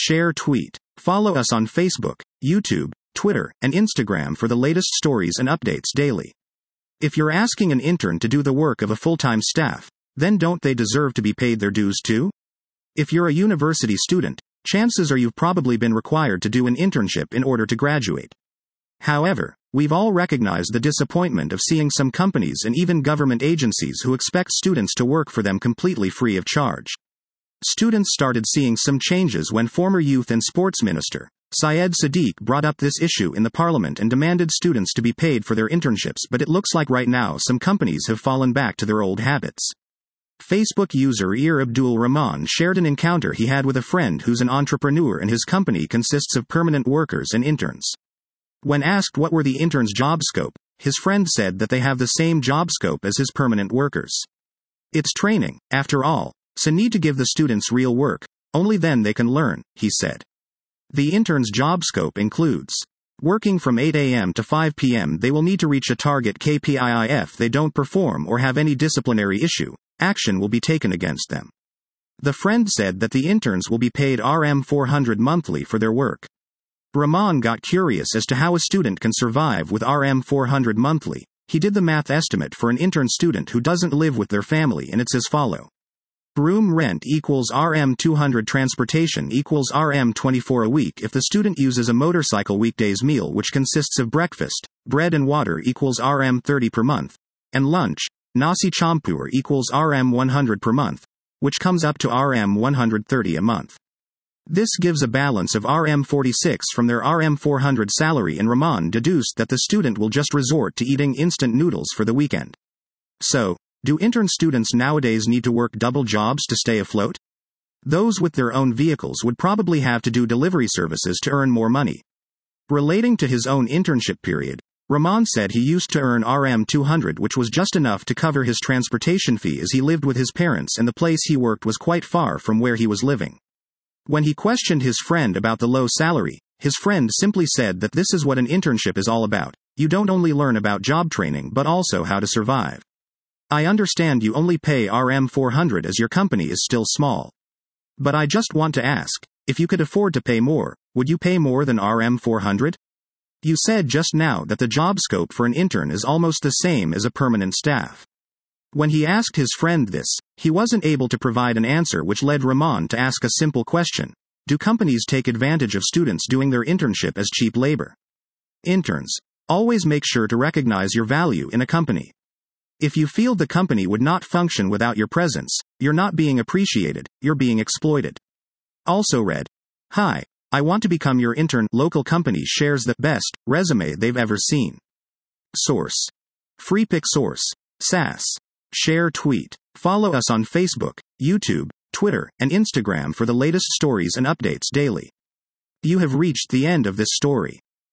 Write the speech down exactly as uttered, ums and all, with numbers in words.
share, tweet. Follow us on Facebook, YouTube, Twitter, and Instagram for the latest stories and updates daily. If you're asking an intern to do the work of a full-time staff, then don't they deserve to be paid their dues too? If you're a university student, chances are you've probably been required to do an internship in order to graduate. However, we've all recognized the disappointment of seeing some companies and even government agencies who expect students to work for them completely free of charge. Students started seeing some changes when former Youth and Sports Minister Syed Sadiq brought up this issue in the parliament and demanded students to be paid for their internships, but it looks like right now some companies have fallen back to their old habits. Facebook user Ir Abdul Rahman shared an encounter he had with a friend who's an entrepreneur and his company consists of permanent workers and interns. When asked what were the interns' job scope, his friend said that they have the same job scope as his permanent workers. It's training, after all, so need to give the students real work, only then they can learn, he said. The intern's job scope includes working from eight a.m. to five p.m. They will need to reach a target K P I. If they don't perform or have any disciplinary issue, action will be taken against them. The friend said that the interns will be paid R M four hundred monthly for their work. Rahman got curious as to how a student can survive with R M four hundred monthly. He did the math estimate for an intern student who doesn't live with their family and it's as follow. Room rent equals R M two hundred, transportation equals R M twenty-four a week if the student uses a motorcycle. Weekdays meal which consists of breakfast, bread and water equals R M thirty per month, and lunch, nasi champur equals R M one hundred per month, which comes up to R M one hundred thirty a month. This gives a balance of R M forty-six from their R M four hundred salary, and Rahman deduced that the student will just resort to eating instant noodles for the weekend. So, do intern students nowadays need to work double jobs to stay afloat? Those with their own vehicles would probably have to do delivery services to earn more money. Relating to his own internship period, Rahman said he used to earn R M two hundred, which was just enough to cover his transportation fee as he lived with his parents and the place he worked was quite far from where he was living. When he questioned his friend about the low salary, his friend simply said that this is what an internship is all about. You don't only learn about job training but also how to survive. I understand you only pay R M four hundred as your company is still small. But I just want to ask, if you could afford to pay more, would you pay more than R M four hundred? You said just now that the job scope for an intern is almost the same as a permanent staff. When he asked his friend this, he wasn't able to provide an answer, which led Rahman to ask a simple question. Do companies take advantage of students doing their internship as cheap labor? Interns, always make sure to recognize your value in a company. If you feel the company would not function without your presence, you're not being appreciated, you're being exploited. Also read, hi, I want to become your intern. Local company shares the best resume they've ever seen. Source: FreePick. Source: S A S. Share, tweet. Follow us on Facebook, YouTube, Twitter, and Instagram for the latest stories and updates daily. You have reached the end of this story.